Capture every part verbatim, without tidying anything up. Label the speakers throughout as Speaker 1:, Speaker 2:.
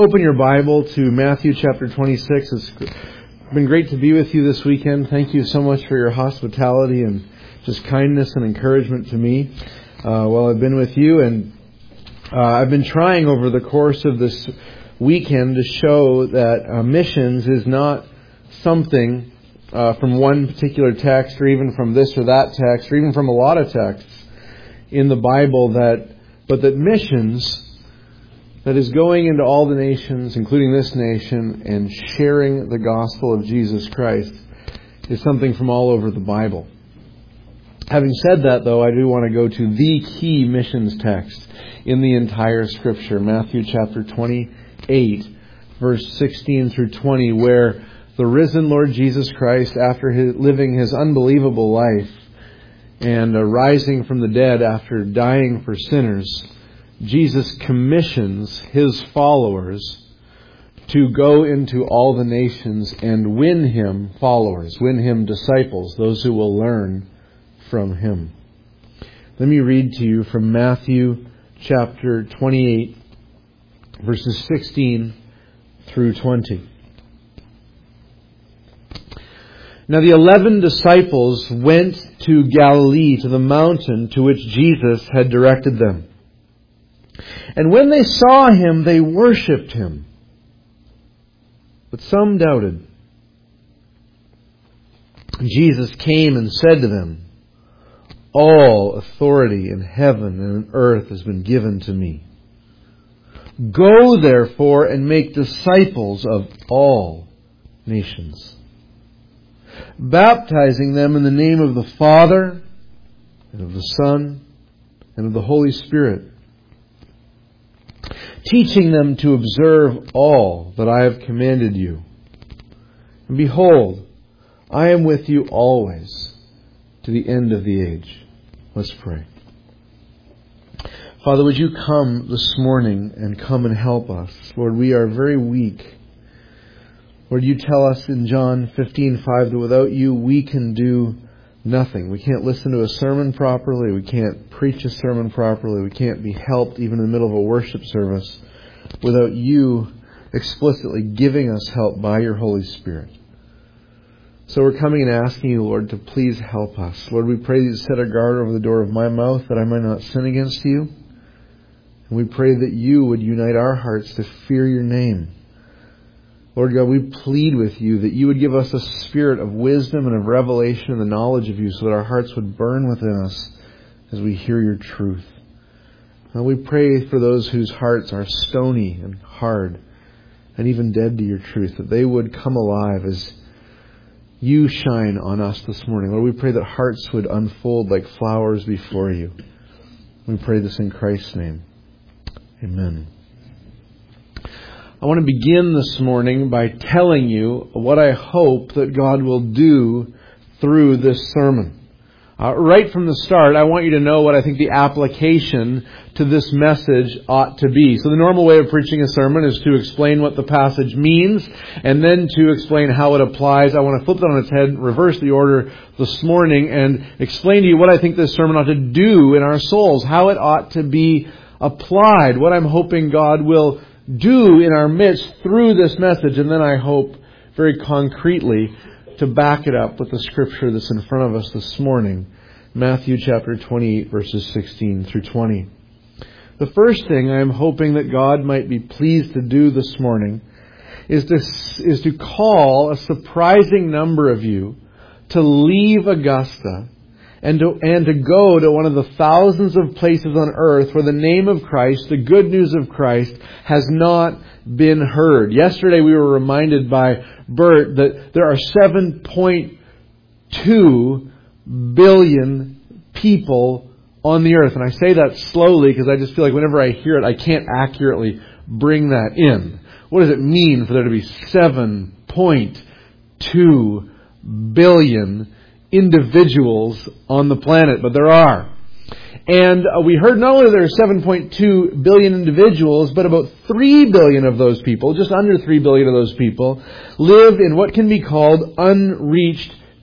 Speaker 1: open your Bible to Matthew chapter twenty-six. It's been great to be with you this weekend. Thank you so much for your hospitality and just kindness and encouragement to me uh, while I've been with you. And uh, I've been trying over the course of this weekend to show that uh, missions is not something uh, from one particular text or even from this or that text or even from a lot of texts in the Bible, that but that missions that is going into all the nations, including this nation, and sharing the gospel of Jesus Christ is something from all over the Bible. Having said that, though, I do want to go to the key missions text in the entire Scripture, Matthew chapter twenty-eight, verse sixteen through twenty, where the risen Lord Jesus Christ, after his, living His unbelievable life and uh, rising from the dead after dying for sinners, Jesus commissions His followers to go into all the nations and win Him followers, win Him disciples, those who will learn from Him. Let me read to you from Matthew chapter twenty-eight, verses sixteen through twenty. Now the eleven disciples went to Galilee, to the mountain to which Jesus had directed them. And when they saw Him, they worshipped Him. But some doubted. And Jesus came and said to them, "All authority in heaven and on earth has been given to me. Go therefore and make disciples of all nations, baptizing them in the name of the Father and of the Son and of the Holy Spirit, teaching them to observe all that I have commanded you. And behold, I am with you always to the end of the age." Let's pray. Father, would you come this morning and come and help us? Lord, we are very weak. Lord, you tell us in John fifteen five that without you we can do nothing. We can't listen to a sermon properly. We can't preach a sermon properly. We can't be helped even in the middle of a worship service without you explicitly giving us help by your Holy Spirit. So we're coming and asking you, Lord, to please help us. Lord, we pray that you set a guard over the door of my mouth that I might not sin against you. And we pray that you would unite our hearts to fear your name. Lord God, we plead with you that you would give us a spirit of wisdom and of revelation and the knowledge of you so that our hearts would burn within us as we hear your truth. And we pray for those whose hearts are stony and hard and even dead to your truth, that they would come alive as you shine on us this morning. Lord, we pray that hearts would unfold like flowers before you. We pray this in Christ's name. Amen. I want to begin this morning by telling you what I hope that God will do through this sermon. Uh, right from the start, I want you to know what I think the application to this message ought to be. So the normal way of preaching a sermon is to explain what the passage means and then to explain how it applies. I want to flip that on its head, reverse the order this morning, and explain to you what I think this sermon ought to do in our souls, how it ought to be applied, what I'm hoping God will do in our midst through this message, and then I hope very concretely to back it up with the scripture that's in front of us this morning, Matthew chapter twenty-eight, verses sixteen through twenty. The first thing I'm hoping that God might be pleased to do this morning is to, is to call a surprising number of you to leave Augusta and to, and to go to one of the thousands of places on earth where the name of Christ, the good news of Christ, has not been heard. Yesterday we were reminded by Bert that there are seven point two billion people on the earth. And I say that slowly because I just feel like whenever I hear it, I can't accurately bring that in. What does it mean for there to be seven point two billion individuals on the planet? But there are. And uh, we heard not only there are seven point two billion individuals, but about three billion of those people, just under three billion of those people, live in what can be called unreached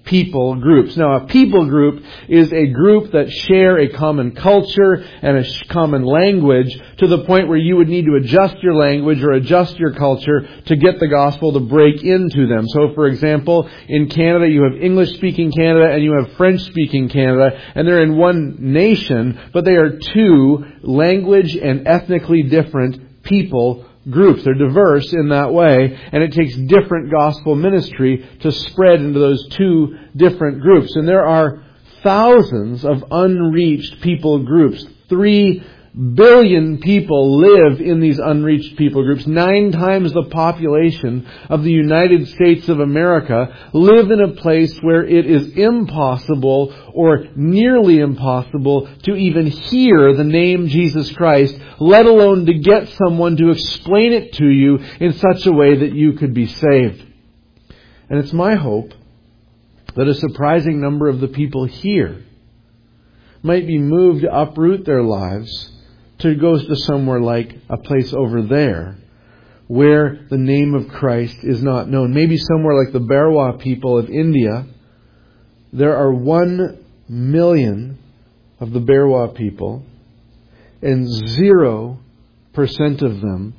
Speaker 1: people groups. Now, a people group is a group that share a common culture and a common language to the point where you would need to adjust your language or adjust your culture to get the gospel to break into them. So, for example, in Canada, you have English-speaking Canada and you have French-speaking Canada, and they're in one nation, but they are two language and ethnically different people groups. They're diverse in that way, and it takes different gospel ministry to spread into those two different groups. And there are thousands of unreached people groups. Three billion people live in these unreached people groups. Nine times the population of the United States of America live in a place where it is impossible or nearly impossible to even hear the name Jesus Christ, let alone to get someone to explain it to you in such a way that you could be saved. And it's my hope that a surprising number of the people here might be moved to uproot their lives to go to somewhere like a place over there where the name of Christ is not known. Maybe somewhere like the Barwa people of India. There are one million of the Barwa people, and zero percent of them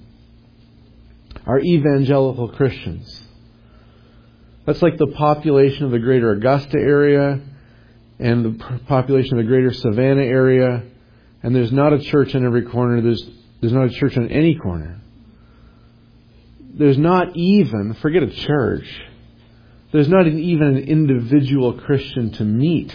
Speaker 1: are evangelical Christians. That's like the population of the greater Augusta area and the population of the greater Savannah area. And there's not a church in every corner. There's, there's not a church on any corner. There's not even, forget a church, there's not even an individual Christian to meet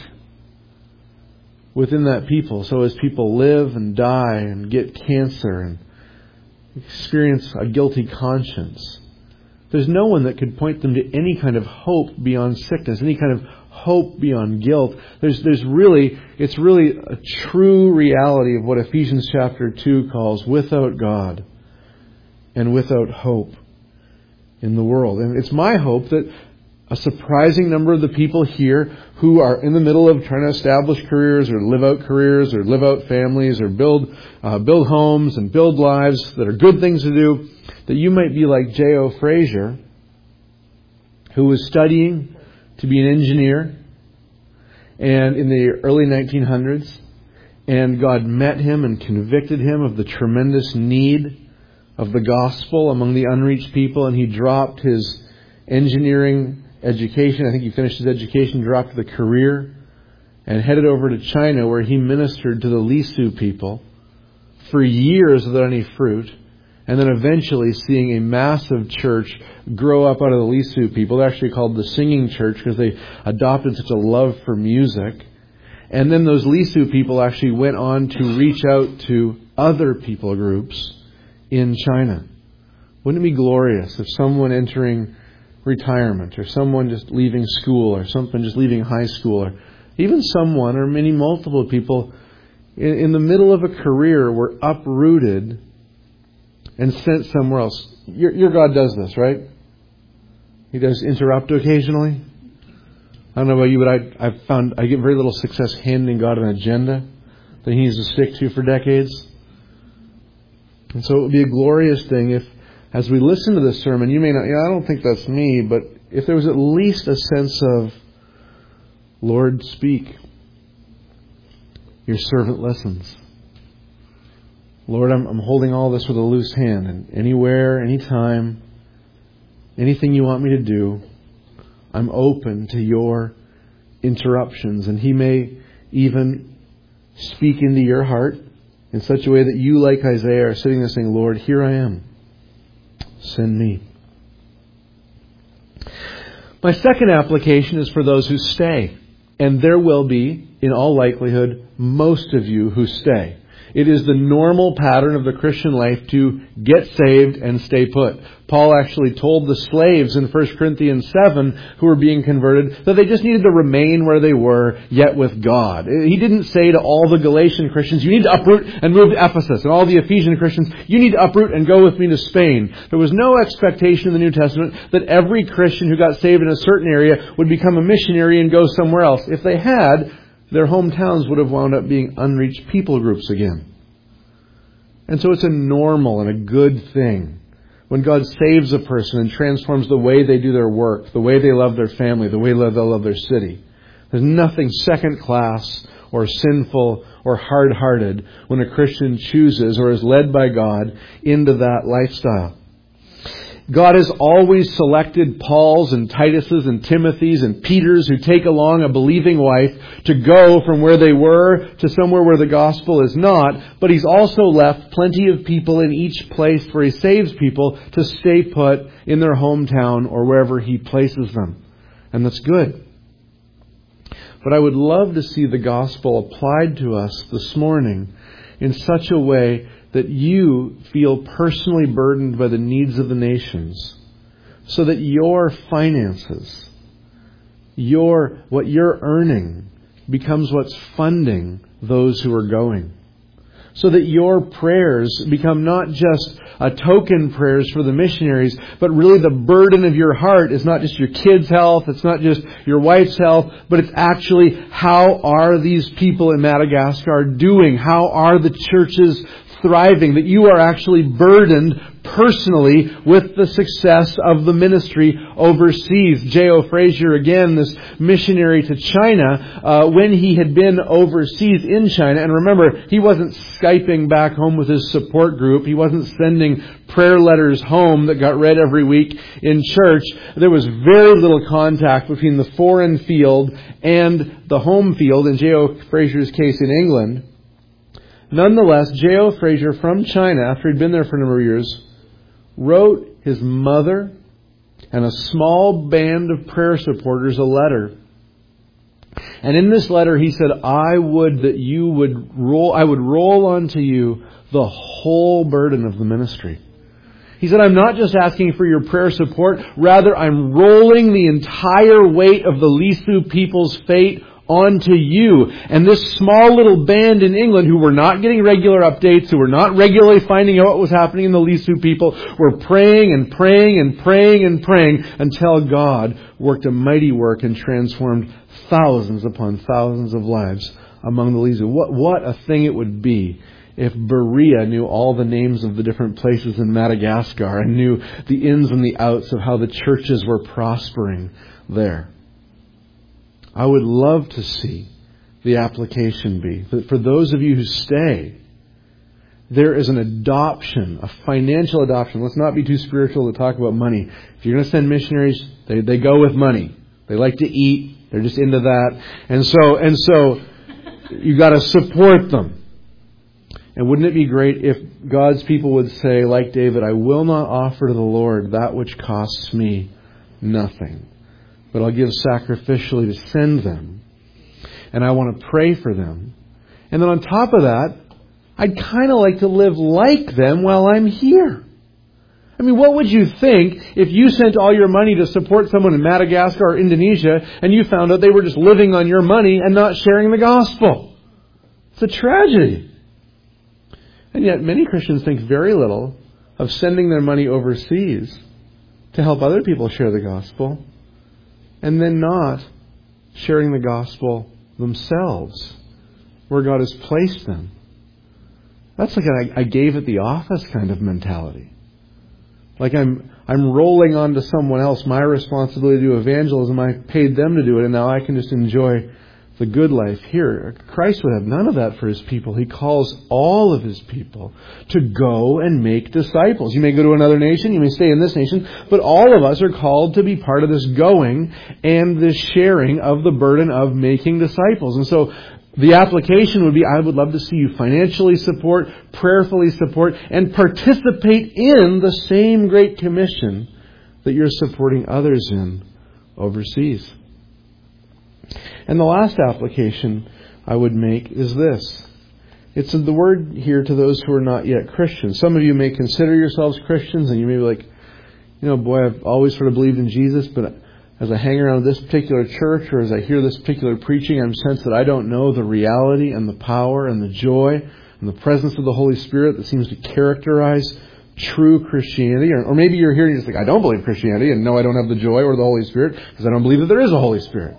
Speaker 1: within that people. So as people live and die and get cancer and experience a guilty conscience, there's no one that could point them to any kind of hope beyond sickness, any kind of hope beyond guilt. There's, there's really, it's really a true reality of what Ephesians chapter two calls without God and without hope in the world. And it's my hope that a surprising number of the people here who are in the middle of trying to establish careers or live out careers or live out families or build, uh, build homes and build lives that are good things to do, that you might be like J O Frazier, who was studying to be an engineer, and in the early nineteen hundreds, and God met him and convicted him of the tremendous need of the gospel among the unreached people, and he dropped his engineering education. I think he finished his education, dropped the career, and headed over to China, where he ministered to the Lisu people for years without any fruit. And then eventually seeing a massive church grow up out of the Lisu people. They're actually called the Singing Church because they adopted such a love for music. And then those Lisu people actually went on to reach out to other people groups in China. Wouldn't it be glorious if someone entering retirement or someone just leaving school or something just leaving high school or even someone or many multiple people in, in the middle of a career were uprooted and sent somewhere else. Your, your God does this, right? He does interrupt occasionally. I don't know about you, but I, I've found I get very little success handing God an agenda that He needs to stick to for decades. And so it would be a glorious thing if, as we listen to this sermon, you may not, yeah, I don't think that's me, but if there was at least a sense of, Lord, speak. Your servant listens. Lord, I'm, I'm holding all this with a loose hand, and anywhere, anytime, anything you want me to do, I'm open to your interruptions. And He may even speak into your heart in such a way that you, like Isaiah, are sitting there saying, Lord, here I am. Send me. My second application is for those who stay. And there will be, in all likelihood, most of you who stay. It is the normal pattern of the Christian life to get saved and stay put. Paul actually told the slaves in First Corinthians seven who were being converted that they just needed to remain where they were, yet with God. He didn't say to all the Galatian Christians, you need to uproot and move to Ephesus. And all the Ephesian Christians, you need to uproot and go with me to Spain. There was no expectation in the New Testament that every Christian who got saved in a certain area would become a missionary and go somewhere else. If they had, their hometowns would have wound up being unreached people groups again. And so it's a normal and a good thing When God saves a person and transforms the way they do their work, the way they love their family, the way they love their city. There's nothing second class or sinful or hard-hearted when a Christian chooses or is led by God into that lifestyle. God has always selected Paul's and Titus's and Timothy's and Peter's who take along a believing wife to go from where they were to somewhere where the gospel is not. But He's also left plenty of people in each place where He saves people to stay put in their hometown or wherever He places them. And that's good. But I would love to see the gospel applied to us this morning in such a way that you feel personally burdened by the needs of the nations, so that your finances, your what you're earning, becomes what's funding those who are going. So that your prayers become not just a token prayers for the missionaries, but really the burden of your heart is not just your kids' health, it's not just your wife's health, but it's actually how are these people in Madagascar doing? How are the churches thriving, that you are actually burdened personally with the success of the ministry overseas. J O Frazier, again, this missionary to China, uh, when he had been overseas in China, and remember, he wasn't Skyping back home with his support group, he wasn't sending prayer letters home that got read every week in church. There was very little contact between the foreign field and the home field, in J O Frazier's case in England. Nonetheless, J O Frazier from China, after he'd been there for a number of years, wrote his mother and a small band of prayer supporters a letter. And in this letter he said, I would that you would roll, I would roll onto you the whole burden of the ministry. He said, I'm not just asking for your prayer support, rather I'm rolling the entire weight of the Lisu people's fate onto you. And this small little band in England, who were not getting regular updates, who were not regularly finding out what was happening in the Lisu people, were praying and praying and praying and praying until God worked a mighty work and transformed thousands upon thousands of lives among the Lisu. What, what a thing it would be if Berea knew all the names of the different places in Madagascar and knew the ins and the outs of how the churches were prospering there. I would love to see the application be that for those of you who stay, there is an adoption, a financial adoption. Let's not be too spiritual to talk about money. If you're going to send missionaries, they, they go with money. They like to eat. They're just into that. And so, and so you got to support them. And wouldn't it be great if God's people would say, like David, I will not offer to the Lord that which costs me nothing, but I'll give sacrificially to send them. And I want to pray for them. And then on top of that, I'd kind of like to live like them while I'm here. I mean, what would you think if you sent all your money to support someone in Madagascar or Indonesia and you found out they were just living on your money and not sharing the gospel? It's a tragedy. And yet many Christians think very little of sending their money overseas to help other people share the gospel, and then not sharing the gospel themselves where God has placed them. That's like a I gave at the office kind of mentality. Like I'm I'm rolling onto someone else my responsibility to do evangelism. I paid them to do it, and now I can just enjoy the good life here. Christ would have none of that for His people. He calls all of His people to go and make disciples. You may go to another nation, you may stay in this nation, but all of us are called to be part of this going and this sharing of the burden of making disciples. And so the application would be, I would love to see you financially support, prayerfully support, and participate in the same Great Commission that you're supporting others in overseas. And the last application I would make is this. It's the word here to those who are not yet Christians. Some of you may consider yourselves Christians, and you may be like, you know, boy, I've always sort of believed in Jesus, but as I hang around this particular church or as I hear this particular preaching, I'm sensed that I don't know the reality and the power and the joy and the presence of the Holy Spirit that seems to characterize true Christianity. Or, or maybe you're here and you're just like, I don't believe Christianity, and no, I don't have the joy or the Holy Spirit because I don't believe that there is a Holy Spirit.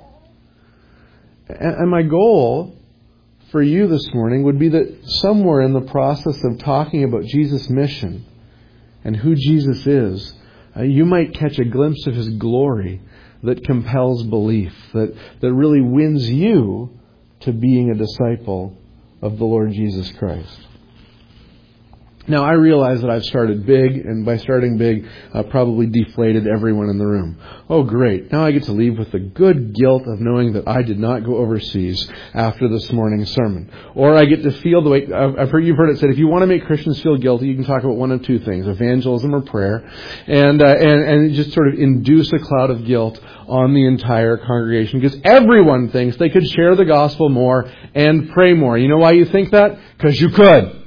Speaker 1: And my goal for you this morning would be that somewhere in the process of talking about Jesus' mission and who Jesus is, uh, you might catch a glimpse of His glory that compels belief, that, that really wins you to being a disciple of the Lord Jesus Christ. Now, I realize that I've started big, and by starting big, uh, probably deflated everyone in the room. Oh, great. Now I get to leave with the good guilt of knowing that I did not go overseas after this morning's sermon. Or I get to feel the way, I've heard, you've heard it said, if you want to make Christians feel guilty, you can talk about one of two things, evangelism or prayer, and, uh, and, and just sort of induce a cloud of guilt on the entire congregation, because everyone thinks they could share the gospel more and pray more. You know why you think that? Because you could.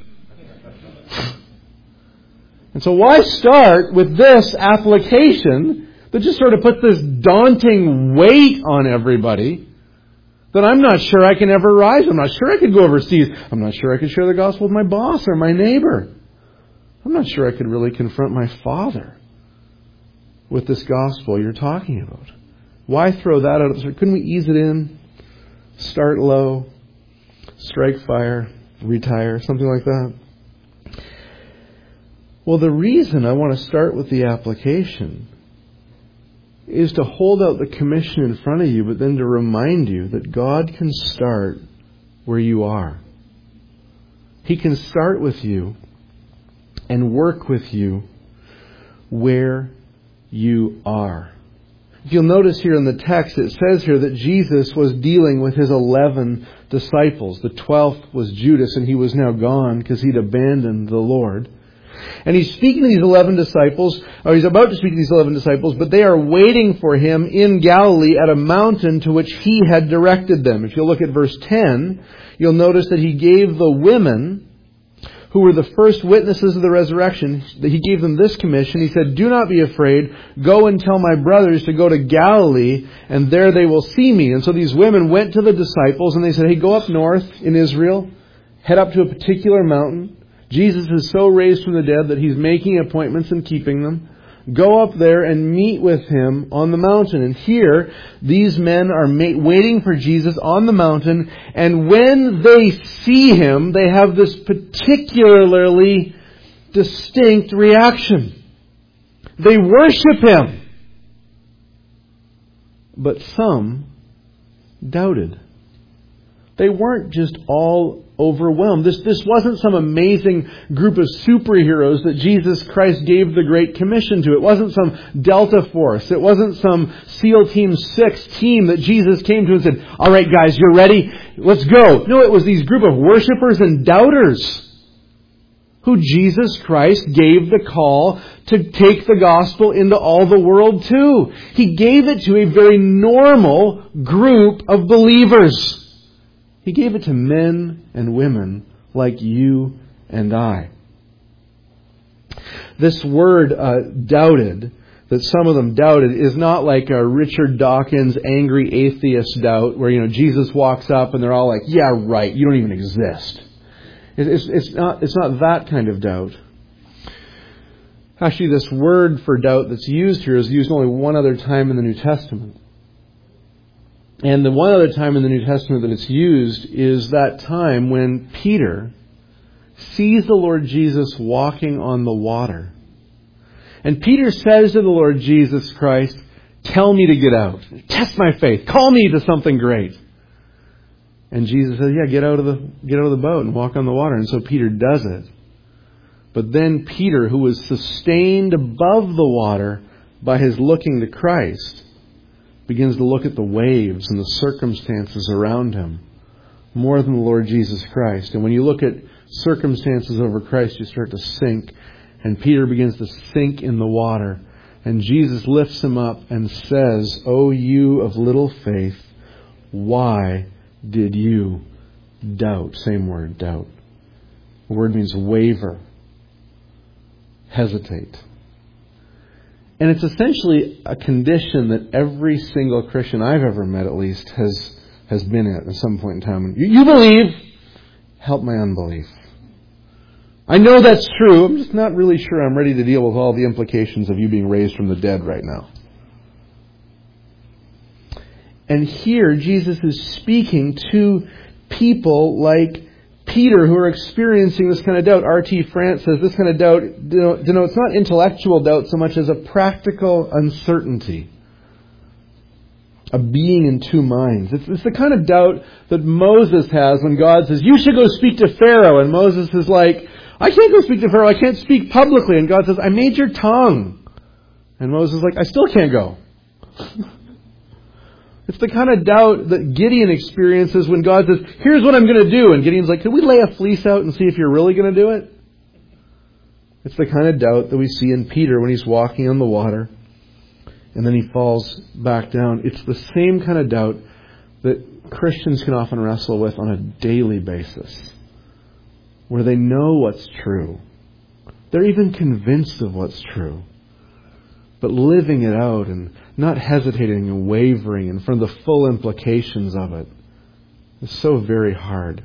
Speaker 1: And so why start with this application that just sort of puts this daunting weight on everybody that I'm not sure I can ever rise? I'm not sure I could go overseas. I'm not sure I could share the gospel with my boss or my neighbor. I'm not sure I could really confront my father with this gospel you're talking about. Why throw that out? Couldn't we ease it in? Start low, strike fire, retire, something like that? Well, the reason I want to start with the application is to hold out the commission in front of you, but then to remind you that God can start where you are. He can start with you and work with you where you are. If you'll notice here in the text, it says here that Jesus was dealing with His eleven disciples. The twelfth was Judas, and he was now gone because he'd abandoned the Lord. And He's speaking to these eleven disciples, or He's about to speak to these eleven disciples, but they are waiting for Him in Galilee at a mountain to which He had directed them. If you'll look at verse ten, you'll notice that He gave the women, who were the first witnesses of the resurrection, that He gave them this commission. He said, "Do not be afraid. Go and tell my brothers to go to Galilee, and there they will see me." And so these women went to the disciples, and they said, "Hey, go up north in Israel, head up to a particular mountain. Jesus is so raised from the dead that He's making appointments and keeping them. Go up there and meet with Him on the mountain." And here, these men are ma- waiting for Jesus on the mountain. And when they see Him, they have this particularly distinct reaction. They worship Him. But some doubted. They weren't just all overwhelmed. This, this wasn't some amazing group of superheroes that Jesus Christ gave the Great Commission to. It wasn't some Delta Force. It wasn't some SEAL Team six team that Jesus came to and said, "All right, guys, you're ready? Let's go." No, it was these group of worshipers and doubters who Jesus Christ gave the call to take the gospel into all the world too. He gave it to a very normal group of believers. He gave it to men and women like you and I. This word, uh, doubted, that some of them doubted, is not like a Richard Dawkins angry atheist doubt where, you know, Jesus walks up and they're all like, "Yeah, right, you don't even exist." It's, it's, not, it's not that kind of doubt. Actually, this word for doubt that's used here is used only one other time in the New Testament. And the one other time in the New Testament that it's used is that time when Peter sees the Lord Jesus walking on the water. And Peter says to the Lord Jesus Christ, "Tell me to get out. Test my faith. Call me to something great." And Jesus says, "Yeah, get out of the get out of the boat and walk on the water." And so Peter does it. But then Peter, who was sustained above the water by his looking to Christ, begins to look at the waves and the circumstances around him more than the Lord Jesus Christ. And when you look at circumstances over Christ, you start to sink. And Peter begins to sink in the water. And Jesus lifts him up and says, "O you of little faith, why did you doubt?" Same word, doubt. The word means waver, hesitate. And it's essentially a condition that every single Christian I've ever met, at least, has has been at at some point in time. You, you believe, help my unbelief. I know that's true. I'm just not really sure I'm ready to deal with all the implications of you being raised from the dead right now. And here, Jesus is speaking to people like Peter, who are experiencing this kind of doubt. R T France says this kind of doubt denotes not intellectual doubt so much as a practical uncertainty. A being in two minds. It's, it's the kind of doubt that Moses has when God says, you should go speak to Pharaoh. And Moses is like, I can't go speak to Pharaoh. I can't speak publicly. And God says, I made your tongue. And Moses is like, I still can't go. It's the kind of doubt that Gideon experiences when God says, here's what I'm going to do. And Gideon's like, can we lay a fleece out and see if you're really going to do it? It's the kind of doubt that we see in Peter when he's walking on the water. And then he falls back down. It's the same kind of doubt that Christians can often wrestle with on a daily basis. Where they know what's true. They're even convinced of what's true. But living it out and not hesitating and wavering in front of the full implications of it is so very hard.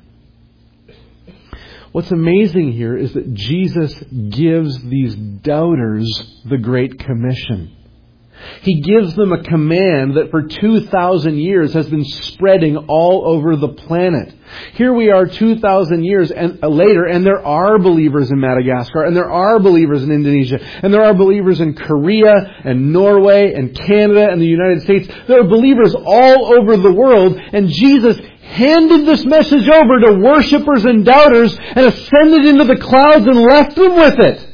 Speaker 1: What's amazing here is that Jesus gives these doubters the Great Commission. He gives them a command that for two thousand years has been spreading all over the planet. Here we are two thousand years and, uh, later, and there are believers in Madagascar, and there are believers in Indonesia, and there are believers in Korea, and Norway, and Canada, and the United States. There are believers all over the world, and Jesus handed this message over to worshippers and doubters, and ascended into the clouds and left them with it.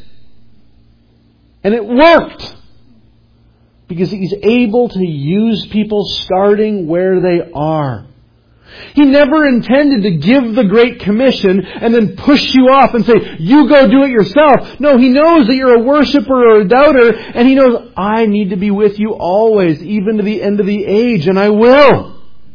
Speaker 1: And it worked. Because He's able to use people starting where they are. He never intended to give the Great Commission and then push you off and say, you go do it yourself. No, He knows that you're a worshiper or a doubter, and He knows, I need to be with you always, even to the end of the age, and I will.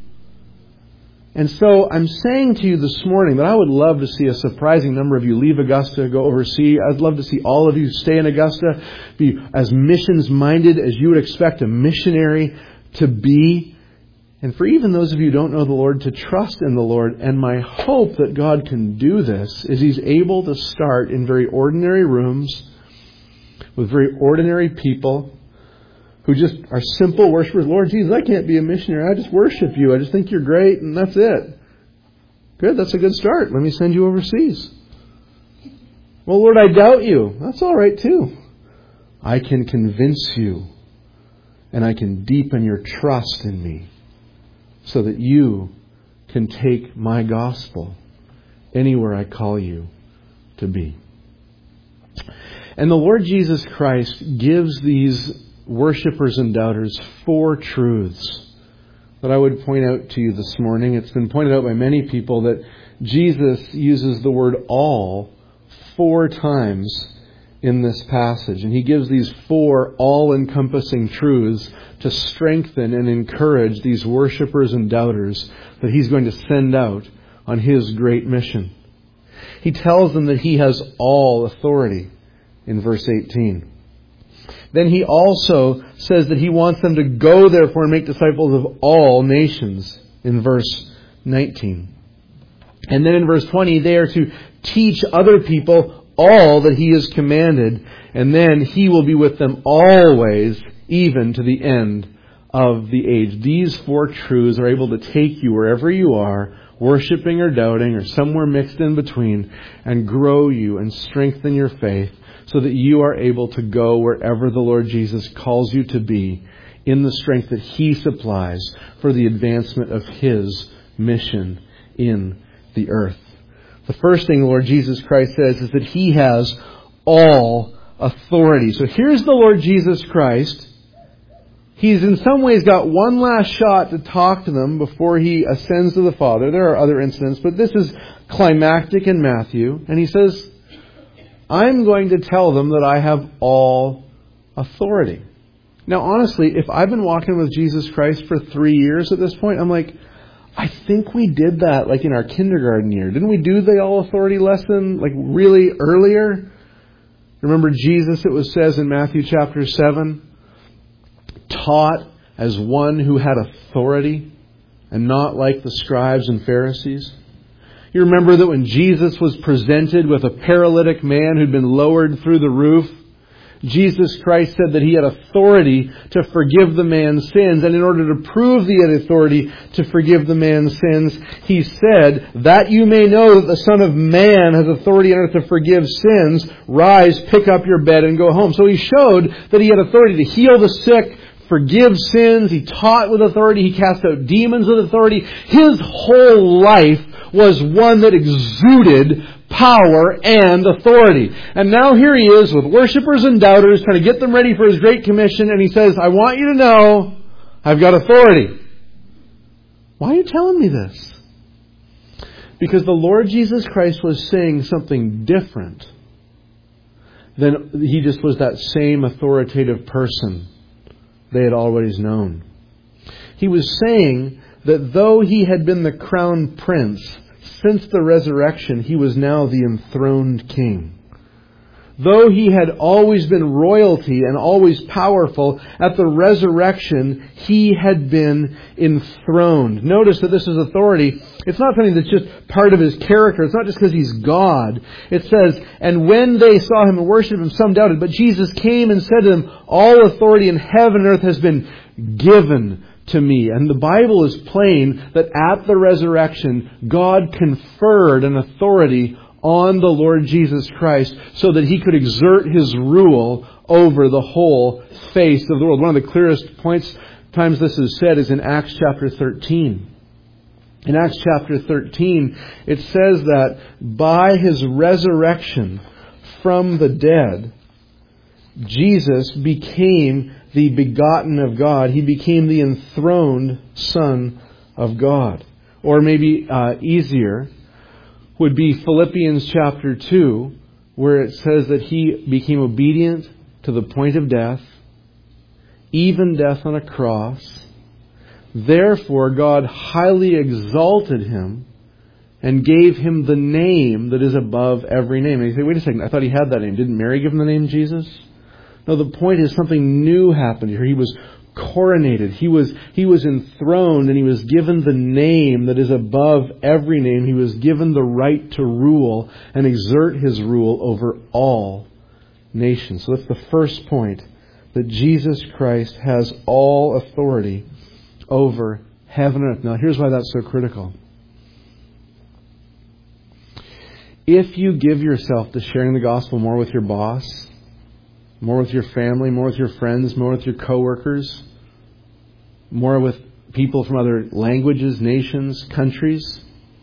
Speaker 1: And so I'm saying to you this morning that I would love to see a surprising number of you leave Augusta, go overseas. I'd love to see all of you stay in Augusta, be as missions-minded as you would expect a missionary to be. And for even those of you who don't know the Lord, to trust in the Lord. And my hope that God can do this is He's able to start in very ordinary rooms with very ordinary people who just are simple worshipers. Lord Jesus, I can't be a missionary. I just worship you. I just think you're great, and that's it. Good, that's a good start. Let me send you overseas. Well, Lord, I doubt you. That's all right, too. I can convince you, and I can deepen your trust in me so that you can take my gospel anywhere I call you to be. And the Lord Jesus Christ gives these worshippers and doubters four truths that I would point out to you this morning. It's been pointed out by many people that Jesus uses the word all four times in this passage. And He gives these four all-encompassing truths to strengthen and encourage these worshippers and doubters that He's going to send out on His great mission. He tells them that He has all authority in verse eighteen. Then He also says that He wants them to go, therefore, and make disciples of all nations in verse nineteen. And then in verse twenty, they are to teach other people all that He has commanded. And then He will be with them always, even to the end of the age. These four truths are able to take you wherever you are, worshiping or doubting or somewhere mixed in between, and grow you and strengthen your faith, so that you are able to go wherever the Lord Jesus calls you to be in the strength that He supplies for the advancement of His mission in the earth. The first thing the Lord Jesus Christ says is that He has all authority. So here's the Lord Jesus Christ. He's in some ways got one last shot to talk to them before He ascends to the Father. There are other incidents, but this is climactic in Matthew. And He says, I'm going to tell them that I have all authority. Now, honestly, if I've been walking with Jesus Christ for three years at this point, I'm like, I think we did that like in our kindergarten year. Didn't we do the all authority lesson like really earlier? Remember Jesus, it was says in Matthew chapter seven, taught as one who had authority and not like the scribes and Pharisees. You remember that when Jesus was presented with a paralytic man who'd been lowered through the roof, Jesus Christ said that He had authority to forgive the man's sins. And in order to prove He had authority to forgive the man's sins, He said, that you may know that the Son of Man has authority on earth to forgive sins, rise, pick up your bed, and go home. So He showed that He had authority to heal the sick, forgive sins. He taught with authority. He cast out demons with authority. His whole life was one that exuded power and authority. And now here He is with worshippers and doubters, trying to get them ready for His Great Commission, and He says, I want you to know I've got authority. Why are you telling me this? Because the Lord Jesus Christ was saying something different than He just was that same authoritative person they had always known. He was saying that though He had been the crown prince since the resurrection, He was now the enthroned king. Though He had always been royalty and always powerful, at the resurrection He had been enthroned. Notice that this is authority. It's not something that's just part of His character. It's not just because He's God. It says, and when they saw Him and worshipped Him, some doubted. But Jesus came and said to them, all authority in heaven and earth has been given to me. And the Bible is plain that at the resurrection, God conferred an authority on the Lord Jesus Christ so that He could exert His rule over the whole face of the world. One of the clearest points, times this is said, is in Acts chapter thirteen. In Acts chapter thirteen, it says that by His resurrection from the dead, Jesus became the begotten of God. He became the enthroned Son of God. Or maybe uh, easier would be Philippians chapter two, where it says that He became obedient to the point of death, even death on a cross. Therefore, God highly exalted Him and gave Him the name that is above every name. And you say, wait a second, I thought He had that name. Didn't Mary give Him the name Jesus? No, the point is something new happened here. He was coronated. He was, he was enthroned, and He was given the name that is above every name. He was given the right to rule and exert His rule over all nations. So that's the first point, that Jesus Christ has all authority over heaven and earth. Now here's why that's so critical. If you give yourself to sharing the gospel more with your boss, more with your family, more with your friends, more with your coworkers, more with people from other languages, nations, countries,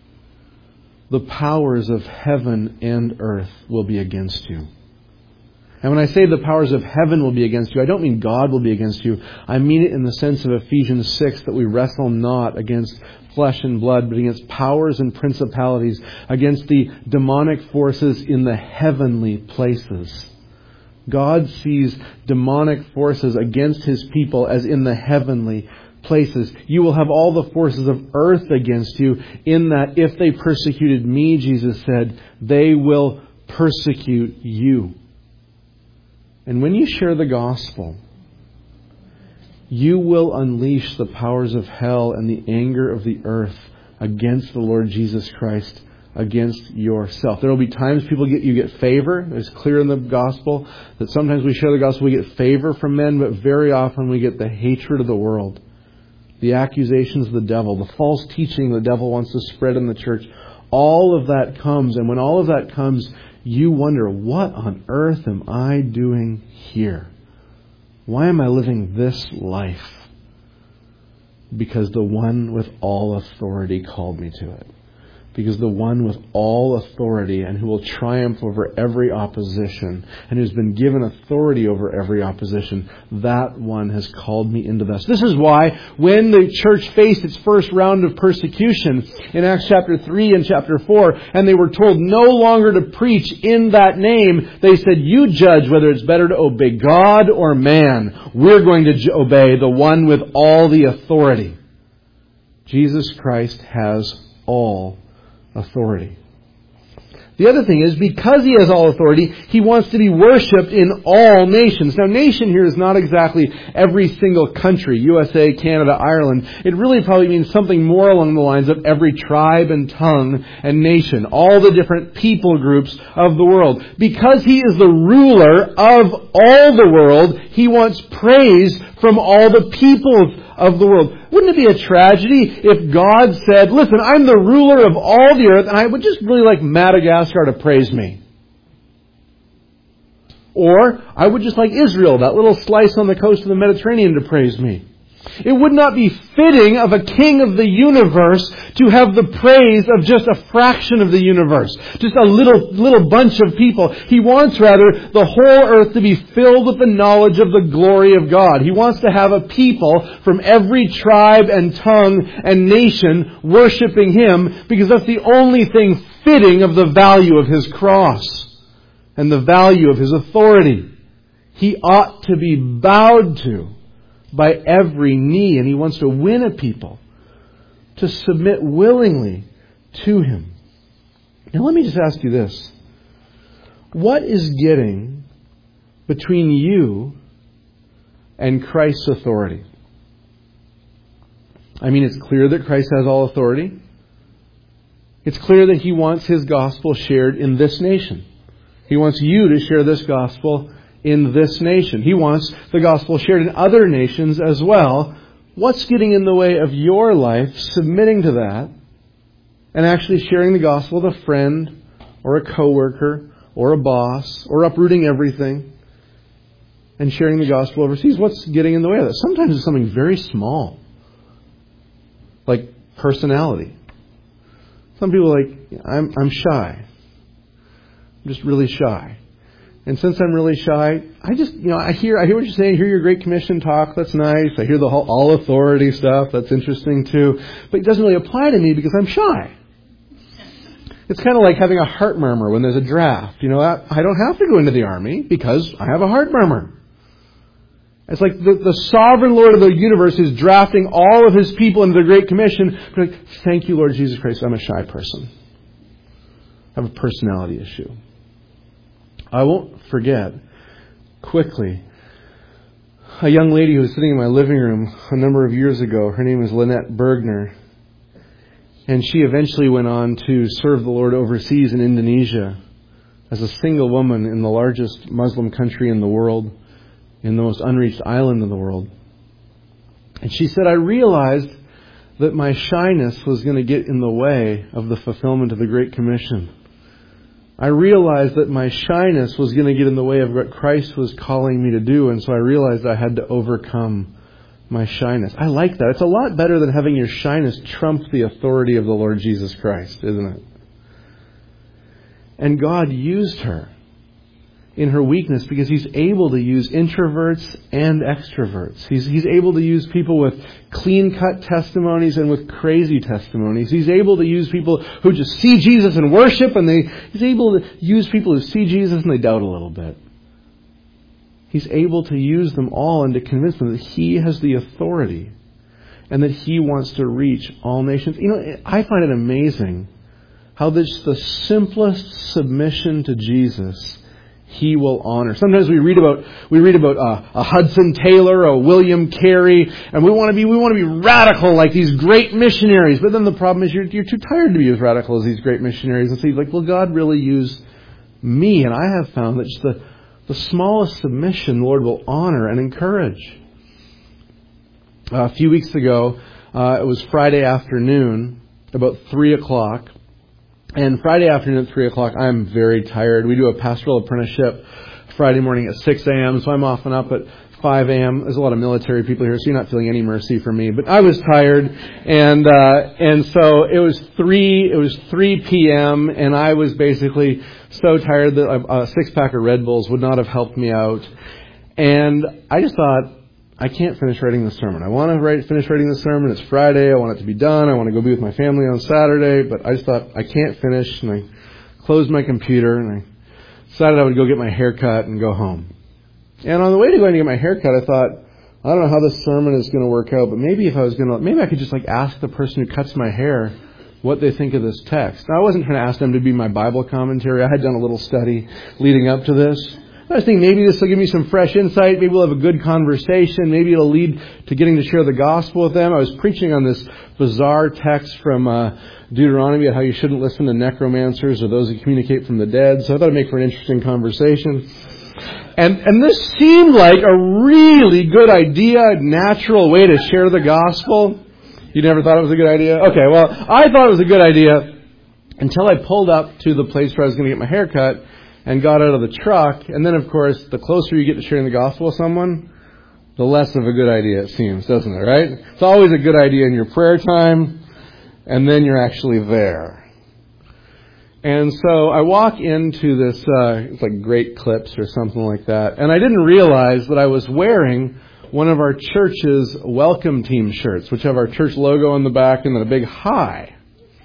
Speaker 1: the powers of heaven and earth will be against you. And when I say the powers of heaven will be against you, I don't mean God will be against you. I mean it in the sense of Ephesians six, that we wrestle not against flesh and blood, but against powers and principalities, against the demonic forces in the heavenly places. God sees demonic forces against His people as in the heavenly places. You will have all the forces of earth against you, in that if they persecuted me, Jesus said, they will persecute you. And when you share the gospel, you will unleash the powers of hell and the anger of the earth against the Lord Jesus Christ, against yourself. There will be times people get you get favor. It's clear in the gospel that sometimes we share the gospel, we get favor from men, but very often we get the hatred of the world, the accusations of the devil, the false teaching the devil wants to spread in the church. All of that comes, and when all of that comes, you wonder, what on earth am I doing here? Why am I living this life? Because the one with all authority called me to it. Because the one with all authority and who will triumph over every opposition and who's been given authority over every opposition, that one has called me into this. This is why when the church faced its first round of persecution in Acts chapter three and chapter four, and they were told no longer to preach in that name, they said, you judge whether it's better to obey God or man. We're going to obey the one with all the authority. Jesus Christ has all authority. The other thing is, because He has all authority, He wants to be worshipped in all nations. Now, nation here is not exactly every single country, U S A, Canada, Ireland. It really probably means something more along the lines of every tribe and tongue and nation, all the different people groups of the world. Because He is the ruler of all the world, He wants praise from all the peoples of the world. Wouldn't it be a tragedy if God said, listen, I'm the ruler of all the earth, and I would just really like Madagascar to praise me? Or I would just like Israel, that little slice on the coast of the Mediterranean, to praise me. It would not be fitting of a king of the universe to have the praise of just a fraction of the universe. Just a little, little bunch of people. He wants rather the whole earth to be filled with the knowledge of the glory of God. He wants to have a people from every tribe and tongue and nation worshiping Him, because that's the only thing fitting of the value of His cross and the value of His authority. He ought to be bowed to by every knee, and He wants to win a people to submit willingly to Him. Now let me just ask you this. What is getting between you and Christ's authority? I mean, it's clear that Christ has all authority. It's clear that He wants His gospel shared in this nation. He wants you to share this gospel in this nation. He wants the gospel shared in other nations as well. What's getting in the way of your life submitting to that and actually sharing the gospel with a friend or a coworker or a boss, or uprooting everything and sharing the gospel overseas? What's getting in the way of that? Sometimes it's something very small, like personality. Some people are like, I'm I'm shy. I'm just really shy. And since I'm really shy, I just, you know, I hear I hear what you're saying. I hear your Great Commission talk. That's nice. I hear the whole all authority stuff. That's interesting too. But it doesn't really apply to me because I'm shy. It's kind of like having a heart murmur when there's a draft. You know, I, I don't have to go into the army because I have a heart murmur. It's like the, the sovereign Lord of the universe is drafting all of His people into the Great Commission. But like, thank you, Lord Jesus Christ. I'm a shy person. I have a personality issue. I won't forget, quickly, a young lady who was sitting in my living room a number of years ago. Her name is Lynette Bergner. And she eventually went on to serve the Lord overseas in Indonesia as a single woman in the largest Muslim country in the world, in the most unreached island in the world. And she said, I realized that my shyness was going to get in the way of the fulfillment of the Great Commission. I realized that my shyness was going to get in the way of what Christ was calling me to do, and so I realized I had to overcome my shyness. I like that. It's a lot better than having your shyness trump the authority of the Lord Jesus Christ, isn't it? And God used her in her weakness because He's able to use introverts and extroverts. He's, he's able to use people with clean-cut testimonies and with crazy testimonies. He's able to use people who just see Jesus and worship, and they, He's able to use people who see Jesus and they doubt a little bit. He's able to use them all and to convince them that He has the authority and that He wants to reach all nations. You know, I find it amazing how this, the simplest submission to Jesus He will honor. Sometimes we read about we read about uh, a Hudson Taylor, a William Carey, and we want to be we want to be radical like these great missionaries. But then the problem is you're you're too tired to be as radical as these great missionaries. And so you're like, will God really use me? And I have found that just the the smallest submission, the Lord will honor and encourage. Uh, a few weeks ago, uh, it was Friday afternoon, about three o'clock. And Friday afternoon at three o'clock, I'm very tired. We do a pastoral apprenticeship Friday morning at six a.m., so I'm often up at five a.m. There's a lot of military people here, so you're not feeling any mercy for me. But I was tired, and uh, and so it was three. It was three p.m. and I was basically so tired that a, a six pack of Red Bulls would not have helped me out. And I just thought, I can't finish writing the sermon. I want to write, finish writing the sermon. It's Friday. I want it to be done. I want to go be with my family on Saturday. But I just thought, I can't finish. And I closed my computer and I decided I would go get my hair cut and go home. And on the way to going to get my hair cut, I thought, I don't know how this sermon is going to work out, but maybe if I was going to, maybe I could just like ask the person who cuts my hair
Speaker 2: what they think of this text. Now, I wasn't trying to ask them to be my Bible commentary. I had done a little study leading up to this. I was thinking maybe this will give me some fresh insight. Maybe we'll have a good conversation. Maybe it'll lead to getting to share the gospel with them. I was preaching on this bizarre text from uh, Deuteronomy about how you shouldn't listen to necromancers or those who communicate from the dead. So I thought it'd make for an interesting conversation. And and this seemed like a really good idea, a natural way to share the gospel. You never thought it was a good idea? Okay, well, I thought it was a good idea until I pulled up to the place where I was going to get my hair cut and got out of the truck. And then, of course, the closer you get to sharing the gospel with someone, the less of a good idea it seems, doesn't it, right? It's always a good idea in your prayer time, and then you're actually there. And so I walk into this, uh, it's like Great Clips or something like that, and I didn't realize that I was wearing one of our church's welcome team shirts, which have our church logo on the back and then a big hi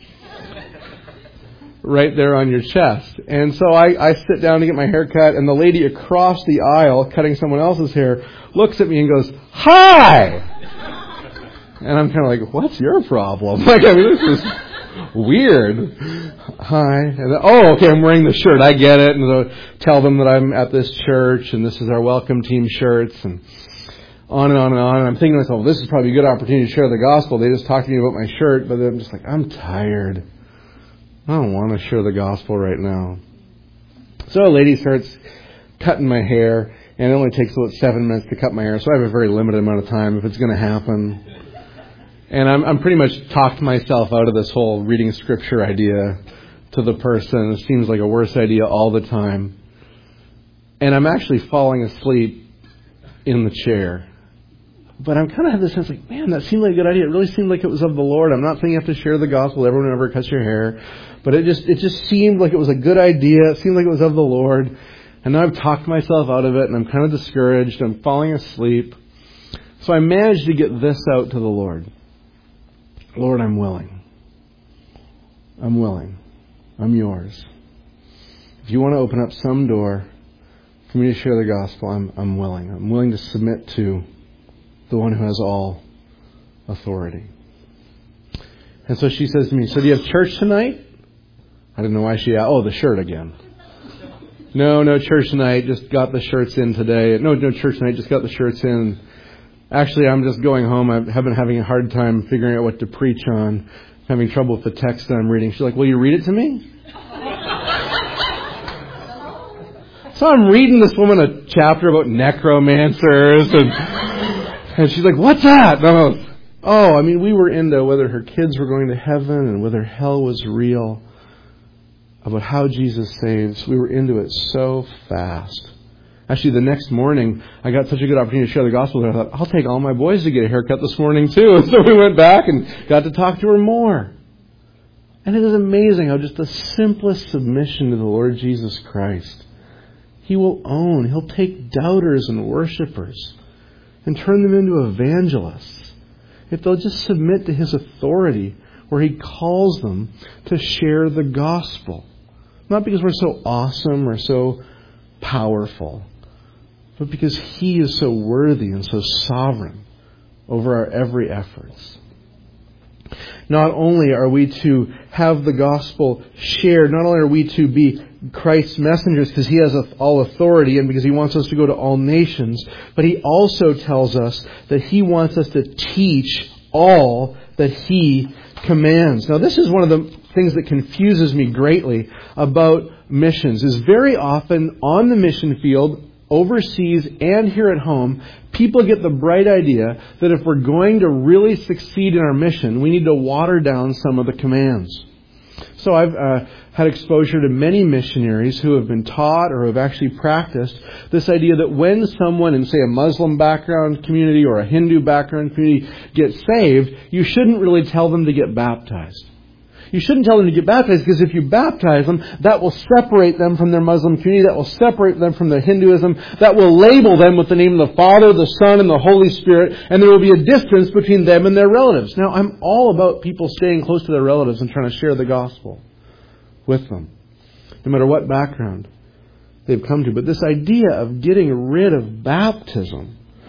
Speaker 2: right there on your chest. And so I, I sit down to get my hair cut, and the lady across the aisle cutting someone else's hair looks at me and goes, "Hi!" And I'm kind of like, what's your problem? Like, I mean, this is weird. Hi. And then, oh, okay, I'm wearing the shirt. I get it. And so tell them that I'm at this church, and this is our welcome team shirts, and on and on and on. And I'm thinking to myself, well, this is probably a good opportunity to share the gospel. They just talked to me about my shirt, but I'm just like, I'm tired. I don't want to share the gospel right now. So a lady starts cutting my hair, and it only takes about seven minutes to cut my hair, so I have a very limited amount of time if it's going to happen. And I'm, I'm pretty much talked myself out of this whole reading scripture idea to the person. It seems like a worse idea all the time. And I'm actually falling asleep in the chair. But I'm kind of have this sense like, man, that seemed like a good idea. It really seemed like it was of the Lord. I'm not saying you have to share the gospel. Everyone ever cuts your hair. But it just it just seemed like it was a good idea. It seemed like it was of the Lord. And now I've talked myself out of it, and I'm kind of discouraged. I'm falling asleep. So I managed to get this out to the Lord. Lord, I'm willing. I'm willing. I'm yours. If you want to open up some door for me to share the gospel, I'm I'm willing. I'm willing to submit to the one who has all authority. And so she says to me, so do you have church tonight? I didn't know why she asked. Oh, the shirt again. No, no church tonight. Just got the shirts in today. No, no church tonight. Just got the shirts in. Actually, I'm just going home. I have been having a hard time figuring out what to preach on. Having trouble with the text that I'm reading. She's like, will you read it to me? So I'm reading this woman a chapter about necromancers, and and she's like, what's that? And I'm like, oh, I mean, we were into whether her kids were going to heaven and whether hell was real, about how Jesus saves. We were into it so fast. Actually, the next morning, I got such a good opportunity to share the gospel that I thought, I'll take all my boys to get a haircut this morning too. So we went back and got to talk to her more. And it is amazing how just the simplest submission to the Lord Jesus Christ, He will own. He'll take doubters and worshipers and turn them into evangelists if they'll just submit to His authority where He calls them to share the gospel. Not because we're so awesome or so powerful, but because He is so worthy and so sovereign over our every efforts. Not only are we to have the gospel shared, not only are we to be Christ's messengers because He has all authority and because He wants us to go to all nations, but He also tells us that He wants us to teach all that He commands. Now, this is one of the things that confuses me greatly about missions, is very often on the mission field, overseas and here at home, people get the bright idea that if we're going to really succeed in our mission, we need to water down some of the commands. So I've uh, had exposure to many missionaries who have been taught or have actually practiced this idea that when someone in, say, a Muslim background community or a Hindu background community gets saved, you shouldn't really tell them to get baptized. You shouldn't tell them to get baptized because if you baptize them, that will separate them from their Muslim community. That will separate them from their Hinduism. That will label them with the name of the Father, the Son, and the Holy Spirit. And there will be a distance between them and their relatives. Now, I'm all about people staying close to their relatives and trying to share the gospel with them, no matter what background they've come to. But this idea of getting rid of baptism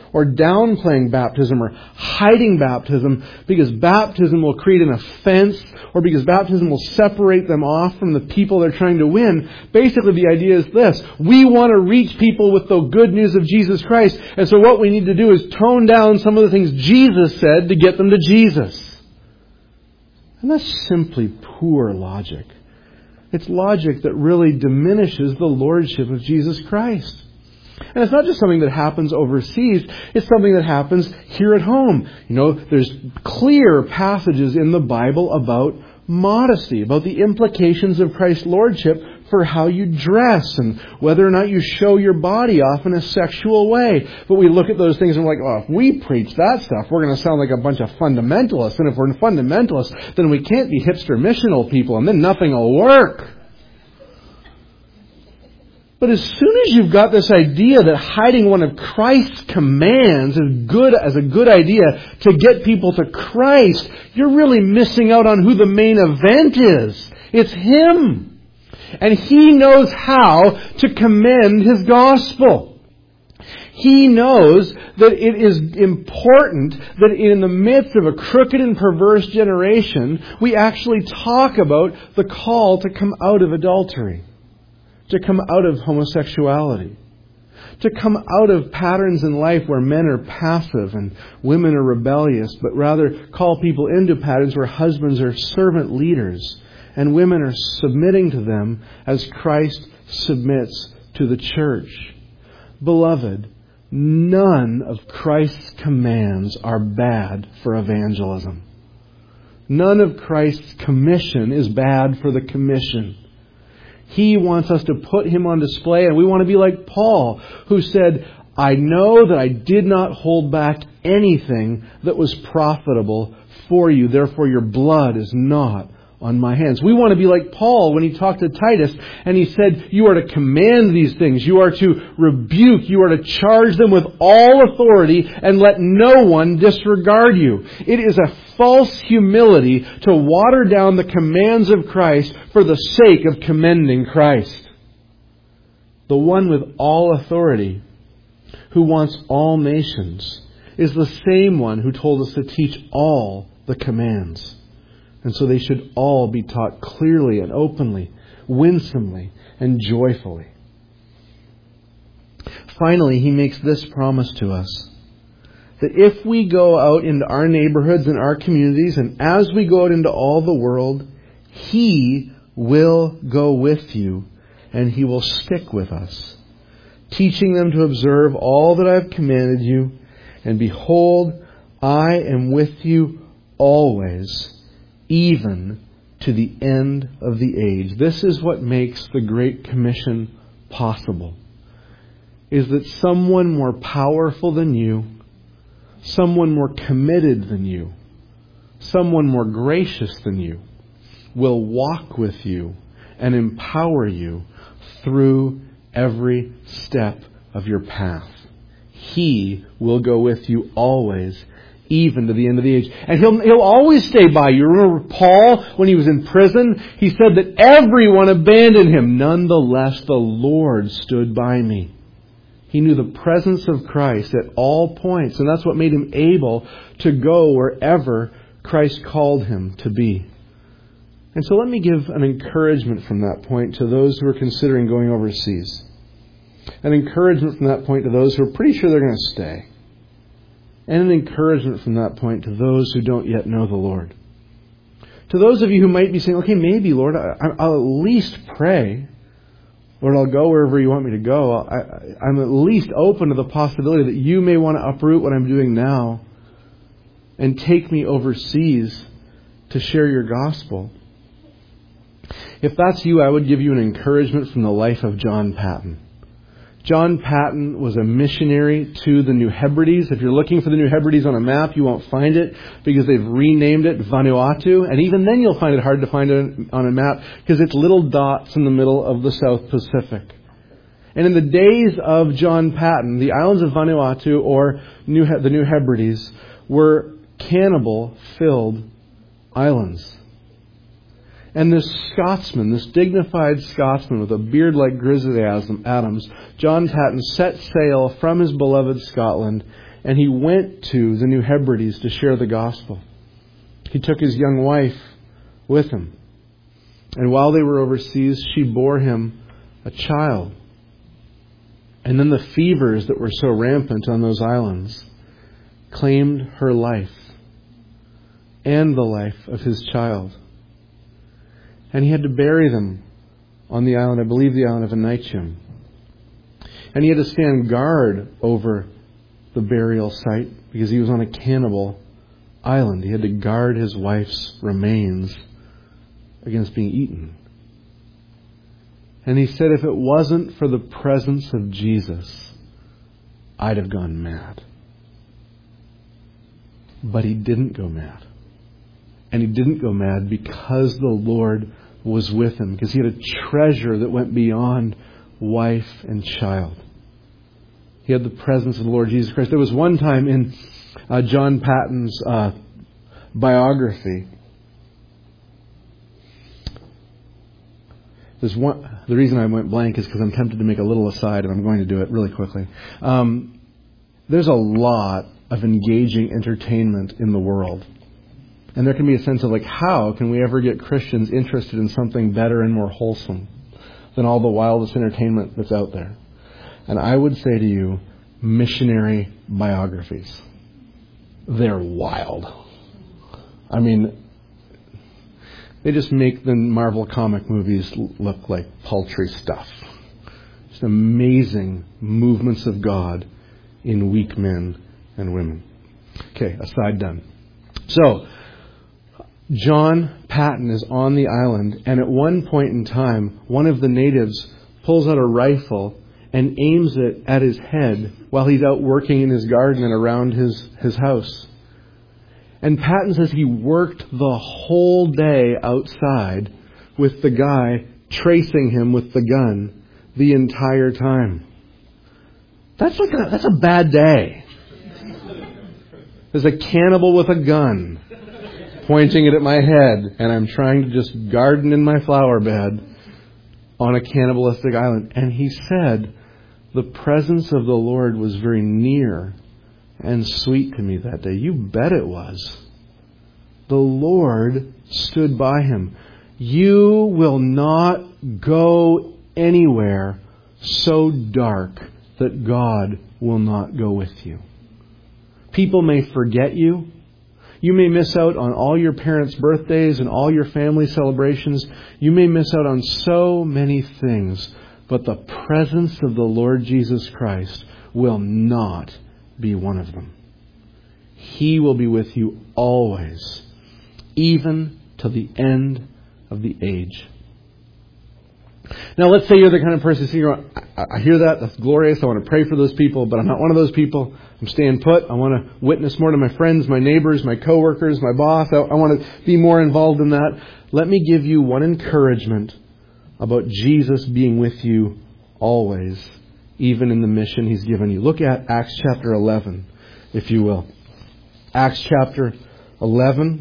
Speaker 2: or downplaying baptism or hiding baptism because baptism will create an offense or because baptism will separate them off from the people they're trying to win. Basically, the idea is this. We want to reach people with the good news of Jesus Christ. And so what we need to do is tone down some of the things Jesus said to get them to Jesus. And that's simply poor logic. It's logic that really diminishes the lordship of Jesus Christ. And it's not just something that happens overseas. It's something that happens here at home. You know, there's clear passages in the Bible about modesty, about the implications of Christ's lordship for how you dress and whether or not you show your body off in a sexual way. But we look at those things and we're like, oh, if we preach that stuff, we're going to sound like a bunch of fundamentalists. And if we're fundamentalists, then we can't be hipster missional people and then nothing will work. But as soon as you've got this idea that hiding one of Christ's commands is good as a good idea to get people to Christ, you're really missing out on who the main event is. It's Him. And He knows how to commend His gospel. He knows that it is important that in the midst of a crooked and perverse generation, we actually talk about the call to come out of adultery, to come out of homosexuality, to come out of patterns in life where men are passive and women are rebellious, but rather call people into patterns where husbands are servant leaders and women are submitting to them as Christ submits to the church. Beloved, none of Christ's commands are bad for evangelism. None of Christ's commission is bad for the commission. He wants us to put Him on display, and we want to be like Paul, who said, I know that I did not hold back anything that was profitable for you. Therefore, your blood is not on my hands. We want to be like Paul when he talked to Titus, and he said, you are to command these things. You are to rebuke. You are to charge them with all authority, and let no one disregard you. It is a false humility to water down the commands of Christ for the sake of commending Christ. The one with all authority, who wants all nations, is the same one who told us to teach all the commands. And so they should all be taught clearly and openly, winsomely and joyfully. Finally, He makes this promise to us, that if we go out into our neighborhoods and our communities, and as we go out into all the world, He will go with you, and He will stick with us, teaching them to observe all that I have commanded you. And behold, I am with you always, even to the end of the age. This is what makes the Great Commission possible, is that someone more powerful than you, someone more committed than you, someone more gracious than you, will walk with you and empower you through every step of your path. He will go with you always, even to the end of the age. And He'll, he'll always stay by you. Remember Paul, when he was in prison, he said that everyone abandoned him. Nonetheless, the Lord stood by me. He knew the presence of Christ at all points, and that's what made him able to go wherever Christ called him to be. And so let me give an encouragement from that point to those who are considering going overseas. An encouragement from that point to those who are pretty sure they're going to stay. And an encouragement from that point to those who don't yet know the Lord. To those of you who might be saying, okay, maybe, Lord, I'll at least pray. Lord, I'll go wherever you want me to go. I, I'm at least open to the possibility that you may want to uproot what I'm doing now and take me overseas to share your gospel. If that's you, I would give you an encouragement from the life of John Paton. John Paton was a missionary to the New Hebrides. If you're looking for the New Hebrides on a map, you won't find it because they've renamed it Vanuatu. And even then you'll find it hard to find it on a map because it's little dots in the middle of the South Pacific. And in the days of John Paton, the islands of Vanuatu, or New he- the New Hebrides, were cannibal-filled islands. And this Scotsman, this dignified Scotsman with a beard like Grizzly Adams, John Paton, set sail from his beloved Scotland and he went to the New Hebrides to share the gospel. He took his young wife with him. And while they were overseas, she bore him a child. And then the fevers that were so rampant on those islands claimed her life and the life of his child. And he had to bury them on the island, I believe the island of Anichum. And he had to stand guard over the burial site because he was on a cannibal island. He had to guard his wife's remains against being eaten. And he said, if it wasn't for the presence of Jesus, I'd have gone mad. But he didn't go mad. And he didn't go mad because the Lord was with him, because he had a treasure that went beyond wife and child. He had the presence of the Lord Jesus Christ. There was one time in uh, John Patton's uh, biography, there's one. The reason I went blank is because I'm tempted to make a little aside, and I'm going to do it really quickly. Um, there's a lot of engaging entertainment in the world. And there can be a sense of like, how can we ever get Christians interested in something better and more wholesome than all the wildest entertainment that's out there? And I would say to you, missionary biographies. They're wild. I mean, they just make the Marvel comic movies look like paltry stuff. Just amazing movements of God in weak men and women. Okay, aside done. So, John Patton is on the island, and at one point in time, one of the natives pulls out a rifle and aims it at his head while he's out working in his garden and around his, his house. And Patton says he worked the whole day outside with the guy tracing him with the gun the entire time. That's like a, that's a bad day. There's a cannibal with a gun pointing it at my head, and I'm trying to just garden in my flower bed on a cannibalistic island. And he said, the presence of the Lord was very near and sweet to me that day. You bet it was. The Lord stood by him. You will not go anywhere so dark that God will not go with you. People may forget you. You may miss out on all your parents' birthdays and all your family celebrations. You may miss out on so many things. But the presence of the Lord Jesus Christ will not be one of them. He will be with you always, even to the end of the age. Now, let's say you're the kind of person who's going, I, I hear that, that's glorious, I want to pray for those people, but I'm not one of those people. I'm staying put. I want to witness more to my friends, my neighbors, my coworkers, my boss. I, I want to be more involved in that. Let me give you one encouragement about Jesus being with you always, even in the mission He's given you. Look at Acts chapter eleven, if you will. Acts chapter eleven.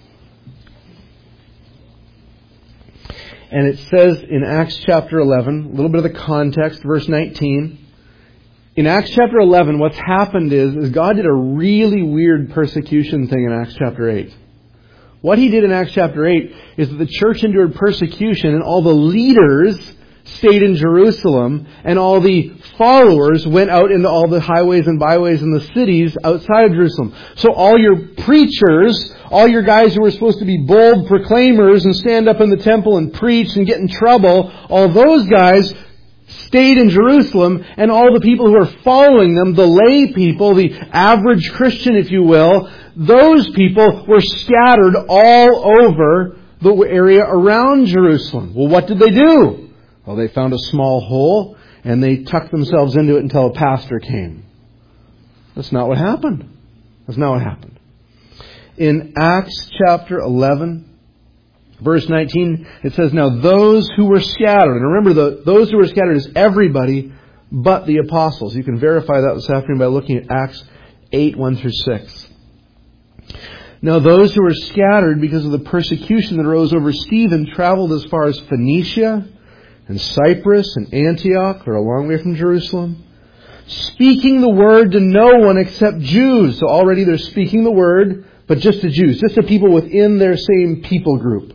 Speaker 2: And it says in Acts chapter eleven, a little bit of the context, verse nineteen. In Acts chapter eleven, what's happened is, is God did a really weird persecution thing in Acts chapter eight. What He did in Acts chapter eight is that the church endured persecution and all the leaders stayed in Jerusalem and all the followers went out into all the highways and byways in the cities outside of Jerusalem. So all your preachers, all your guys who were supposed to be bold proclaimers and stand up in the temple and preach and get in trouble, all those guys stayed in Jerusalem, and all the people who are following them, the lay people, the average Christian, if you will, those people were scattered all over the area around Jerusalem. Well, what did they do? Well, they found a small hole, and they tucked themselves into it until a pastor came. That's not what happened. That's not what happened. In Acts chapter eleven, verse nineteen, it says, now those who were scattered, and remember, the, those who were scattered is everybody but the apostles. You can verify that this afternoon by looking at Acts eight, one through six. Now those who were scattered because of the persecution that arose over Stephen traveled as far as Phoenicia and Cyprus and Antioch, or a long way from Jerusalem,
Speaker 1: speaking the word to no one except Jews. So already they're speaking the word, but just to Jews, just to people within their same people group.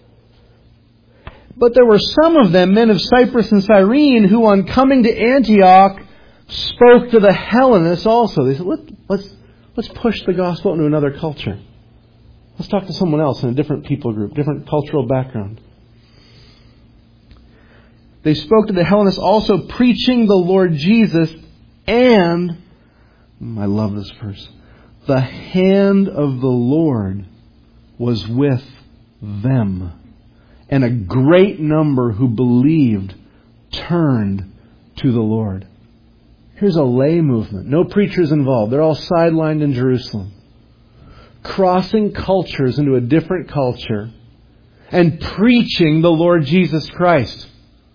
Speaker 1: But there were some of them, men of Cyprus and Cyrene, who on coming to Antioch spoke to the Hellenists also. They said, Let, let's, let's push the gospel into another culture. Let's talk to someone else in a different people group, different cultural background. They spoke to the Hellenists also, preaching the Lord Jesus, and, I love this verse, the hand of the Lord was with them. And a great number who believed turned to the Lord. Here's a lay movement. No preachers involved. They're all sidelined in Jerusalem. Crossing cultures into a different culture and preaching the Lord Jesus Christ.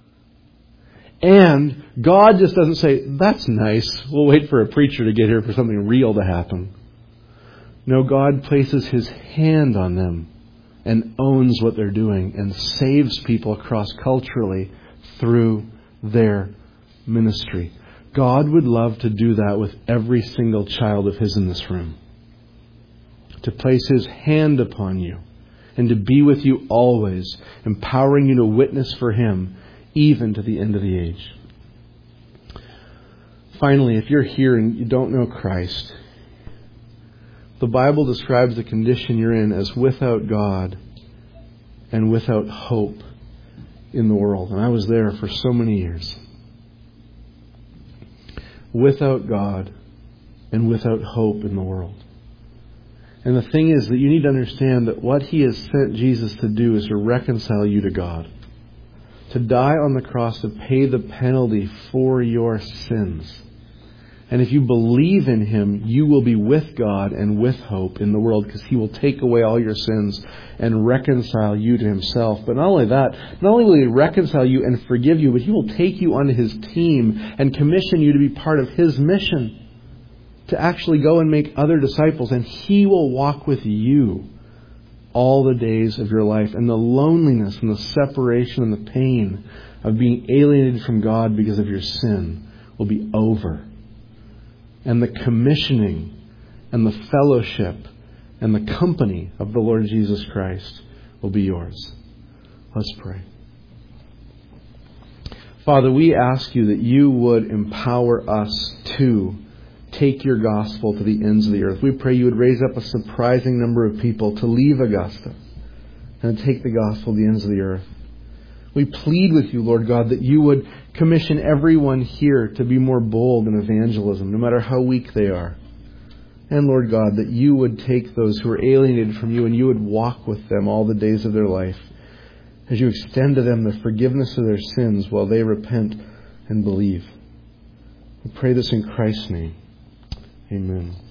Speaker 1: And God just doesn't say, that's nice. We'll wait for a preacher to get here for something real to happen. No, God places His hand on them and owns what they're doing and saves people cross-culturally through their ministry. God would love to do that with every single child of His in this room. To place His hand upon you and to be with you always, empowering you to witness for Him even to the end of the age. Finally, if you're here and you don't know Christ, the Bible describes the condition you're in as without God and without hope in the world. And I was there for so many years. Without God and without hope in the world. And the thing is that you need to understand that what He has sent Jesus to do is to reconcile you to God. To die on the cross to pay the penalty for your sins. And if you believe in Him, you will be with God and with hope in the world, because He will take away all your sins and reconcile you to Himself. But not only that, not only will He reconcile you and forgive you, but He will take you onto His team and commission you to be part of His mission. To actually go and make other disciples. And He will walk with you all the days of your life. And the loneliness and the separation and the pain of being alienated from God because of your sin will be over. And the commissioning and the fellowship and the company of the Lord Jesus Christ will be yours. Let's pray. Father, we ask You that You would empower us to take Your gospel to the ends of the earth. We pray You would raise up a surprising number of people to leave Augusta and take the gospel to the ends of the earth. We plead with You, Lord God, that You would commission everyone here to be more bold in evangelism, no matter how weak they are. And Lord God, that You would take those who are alienated from You and You would walk with them all the days of their life as You extend to them the forgiveness of their sins while they repent and believe. We pray this in Christ's name. Amen.